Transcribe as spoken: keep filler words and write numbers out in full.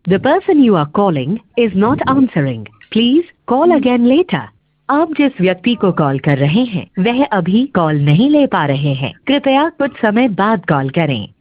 The person you are calling is not answering. Please call again later. आप जिस व्यक्ति को कॉल कर रहे हैं वह अभी कॉल नहीं ले पा रहे हैं। कृपया कुछ समय बाद कॉल करें।